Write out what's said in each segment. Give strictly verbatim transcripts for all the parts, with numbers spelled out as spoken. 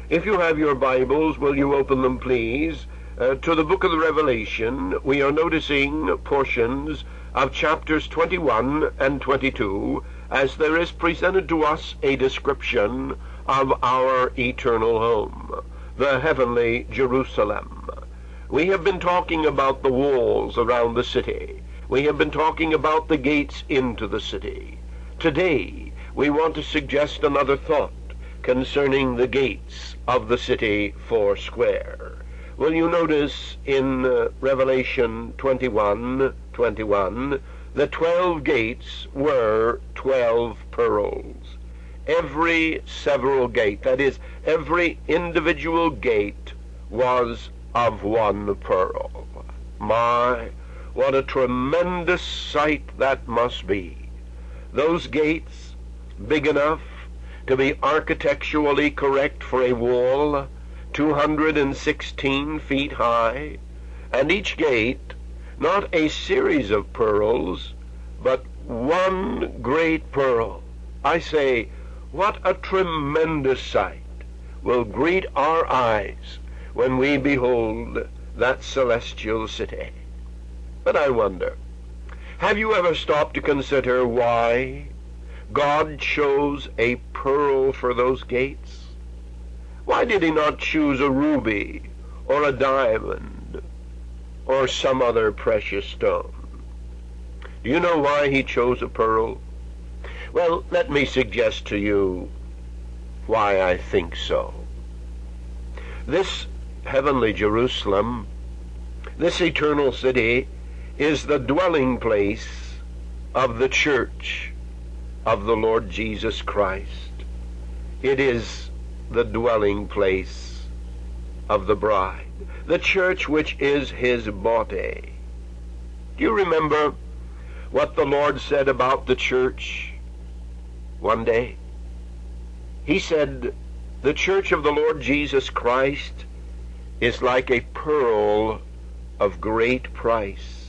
If you have your Bibles, will you open them, please, uh, to the book of the Revelation. We are noticing portions of chapters twenty-one and twenty-two, as there is presented to us a description of our eternal home, the heavenly Jerusalem. We have been talking about the walls around the city. We have been talking about the gates into the city. Today, we want to suggest another thought concerning the gates of the city four square. Will you notice in uh, Revelation twenty-one, twenty-one, the twelve gates were twelve pearls. Every several gate, that is, every individual gate, was of one pearl. My, what a tremendous sight that must be. Those gates, big enough to be architecturally correct for a wall, two hundred sixteen feet high, and each gate, not a series of pearls, but one great pearl. I say, what a tremendous sight will greet our eyes when we behold that celestial city. But I wonder, have you ever stopped to consider why God chose a pearl for those gates? Why did he not choose a ruby or a diamond or some other precious stone? Do you know why he chose a pearl? Well, let me suggest to you why I think so. This heavenly Jerusalem, this eternal city, is the dwelling place of the church of the Lord Jesus Christ. It is the dwelling place of the bride, the church which is his body. Do you remember what the Lord said about the church one day? He said, the church of the Lord Jesus Christ is like a pearl of great price.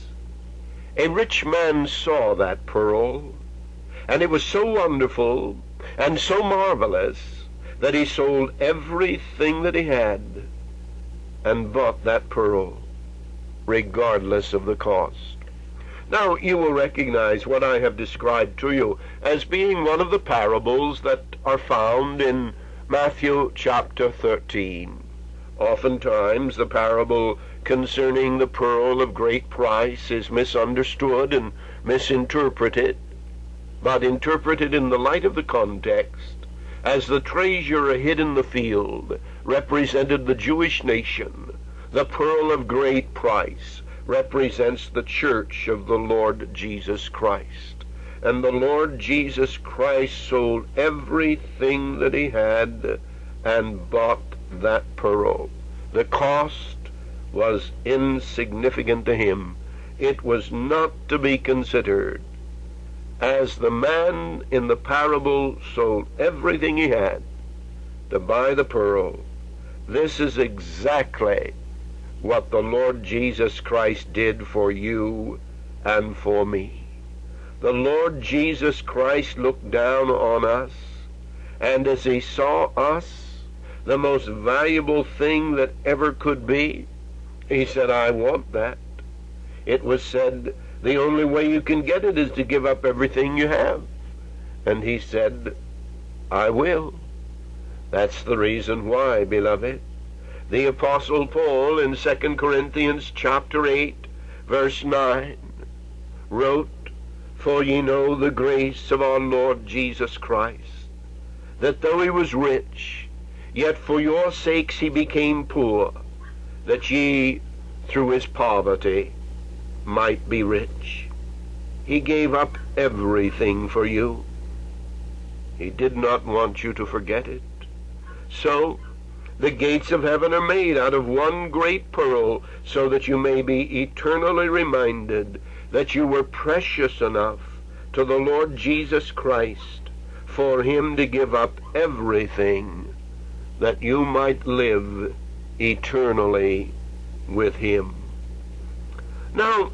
A rich man saw that pearl, and it was so wonderful and so marvelous that he sold everything that he had and bought that pearl, regardless of the cost. Now, you will recognize what I have described to you as being one of the parables that are found in Matthew chapter thirteen. Oftentimes, the parable concerning the pearl of great price is misunderstood and misinterpreted, but interpreted in the light of the context, as the treasure hid in the field represented the Jewish nation, the pearl of great price represents the church of the Lord Jesus Christ. And the Lord Jesus Christ sold everything that he had and bought that pearl. The cost was insignificant to him. It was not to be considered. As the man in the parable sold everything he had to buy the pearl, this is exactly what the Lord Jesus Christ did for you and for me. The Lord Jesus Christ looked down on us, and as he saw us, the most valuable thing that ever could be, he said, I want that. It was said, the only way you can get it is to give up everything you have. And he said, I will. That's the reason why, beloved. The Apostle Paul in Second Corinthians chapter eight, verse nine, wrote, For ye know the grace of our Lord Jesus Christ, that though he was rich, yet for your sakes he became poor, that ye through his poverty might be rich. He gave up everything for you. He did not want you to forget it. So, the gates of heaven are made out of one great pearl, so that you may be eternally reminded that you were precious enough to the Lord Jesus Christ for him to give up everything that you might live eternally with him. Now,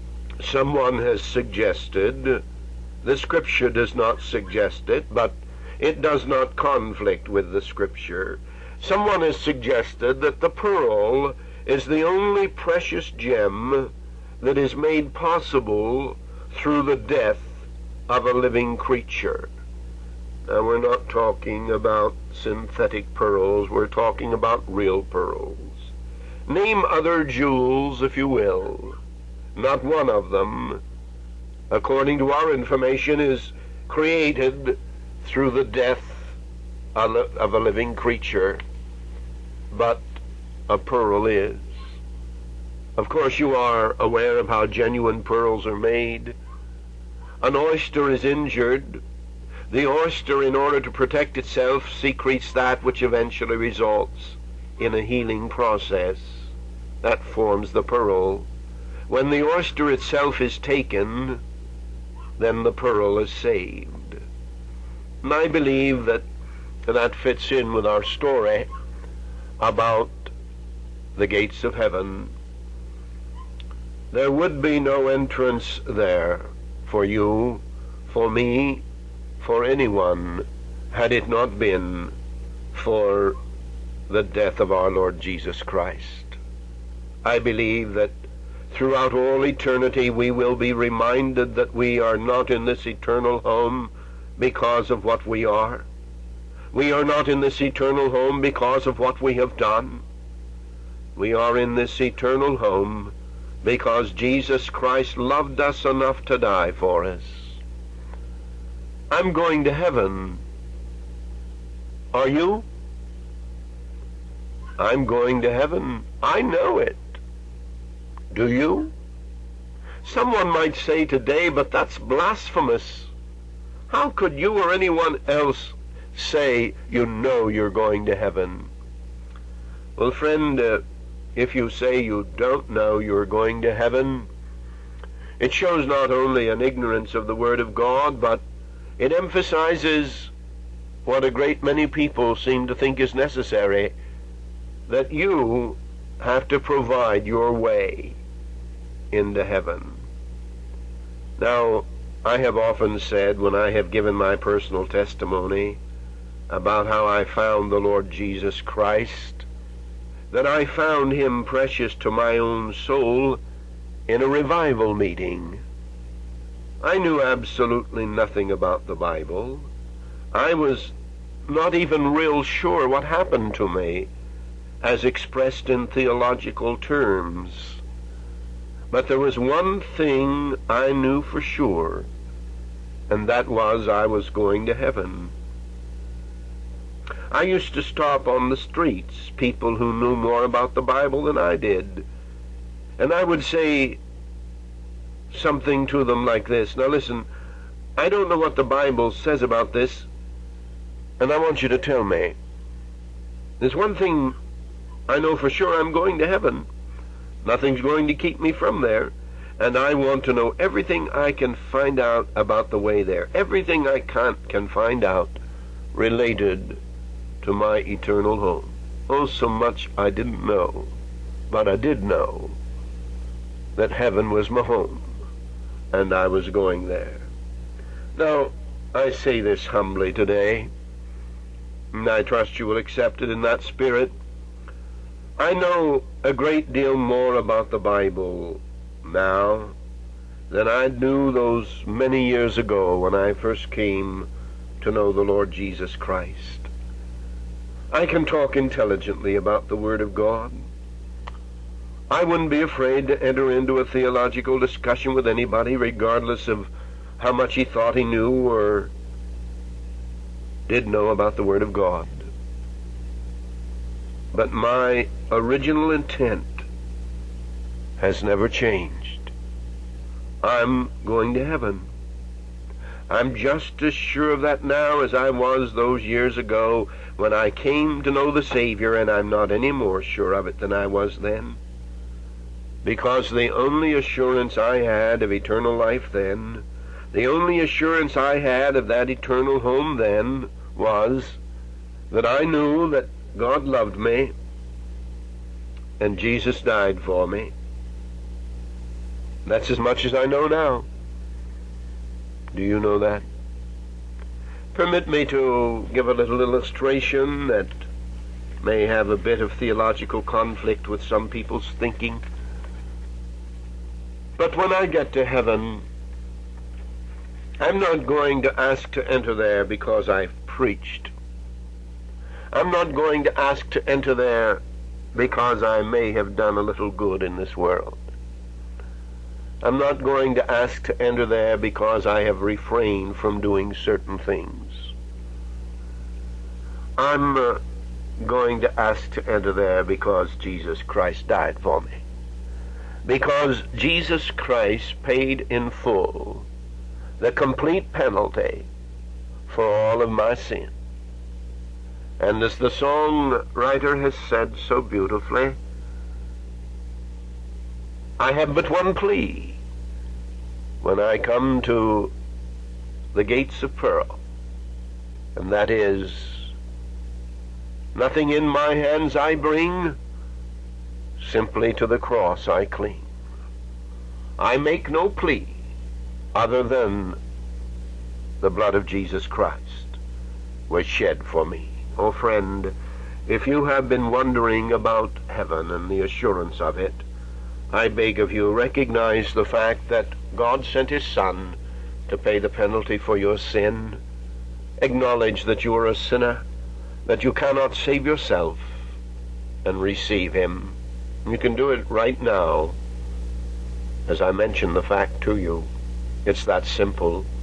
someone has suggested, the scripture does not suggest it, but It does not conflict with the Scripture. Someone has suggested that the pearl is the only precious gem that is made possible through the death of a living creature. Now, we're not talking about synthetic pearls, we're talking about real pearls. Name other jewels, if you will. Not one of them, according to our information, is created through the death of a living creature, but a pearl is. Of course, you are aware of how genuine pearls are made. An oyster is injured. The oyster, in order to protect itself, secretes that which eventually results in a healing process. That forms the pearl. When the oyster itself is taken, then the pearl is saved. And I believe that that fits in with our story about the gates of heaven. There would be no entrance there for you, for me, for anyone, had it not been for the death of our Lord Jesus Christ. I believe that throughout all eternity we will be reminded that we are not in this eternal home because of what we are. We are not in this eternal home because of what we have done. We are in this eternal home because Jesus Christ loved us enough to die for us. I'm going to heaven. Are you? I'm going to heaven. I know it. Do you? Someone might say today, but that's blasphemous. How could you or anyone else say you know you're going to heaven? Well, friend, uh, if you say you don't know you're going to heaven, it shows not only an ignorance of the Word of God, but it emphasizes what a great many people seem to think is necessary, that you have to provide your way into heaven. Now, I have often said, when I have given my personal testimony about how I found the Lord Jesus Christ, that I found him precious to my own soul in a revival meeting. I knew absolutely nothing about the Bible. I was not even real sure what happened to me, as expressed in theological terms. But there was one thing I knew for sure, and that was I was going to heaven. I used to stop on the streets people who knew more about the Bible than I did, and I would say something to them like this. Now listen, I don't know what the Bible says about this, and I want you to tell me. There's one thing I know for sure: I'm going to heaven. Nothing's going to keep me from there, and I want to know everything I can find out about the way there. Everything I can, can find out related to my eternal home. Oh, so much I didn't know, but I did know that heaven was my home, and I was going there. Now, I say this humbly today, and I trust you will accept it in that spirit. I know a great deal more about the Bible now than I knew those many years ago when I first came to know the Lord Jesus Christ. I can talk intelligently about the Word of God. I wouldn't be afraid to enter into a theological discussion with anybody, regardless of how much he thought he knew or did know about the Word of God. But my original intent has never changed. I'm going to heaven. I'm just as sure of that now as I was those years ago when I came to know the Savior, and I'm not any more sure of it than I was then. Because the only assurance I had of eternal life then, the only assurance I had of that eternal home then, was that I knew that God loved me, and Jesus died for me. That's as much as I know now. Do you know that? Permit me to give a little illustration that may have a bit of theological conflict with some people's thinking. But when I get to heaven, I'm not going to ask to enter there because I've preached. I'm not going to ask to enter there because I may have done a little good in this world. I'm not going to ask to enter there because I have refrained from doing certain things. I'm uh, going to ask to enter there because Jesus Christ died for me. Because Jesus Christ paid in full the complete penalty for all of my sin. And as the songwriter has said so beautifully, I have but one plea when I come to the gates of pearl, and that is, nothing in my hands I bring, simply to the cross I cling. I make no plea other than the blood of Jesus Christ was shed for me. Oh friend, if you have been wondering about heaven and the assurance of it, I beg of you, recognize the fact that God sent his Son to pay the penalty for your sin. Acknowledge that you are a sinner, that you cannot save yourself, and receive him. You can do it right now, as I mention the fact to you. It's that simple.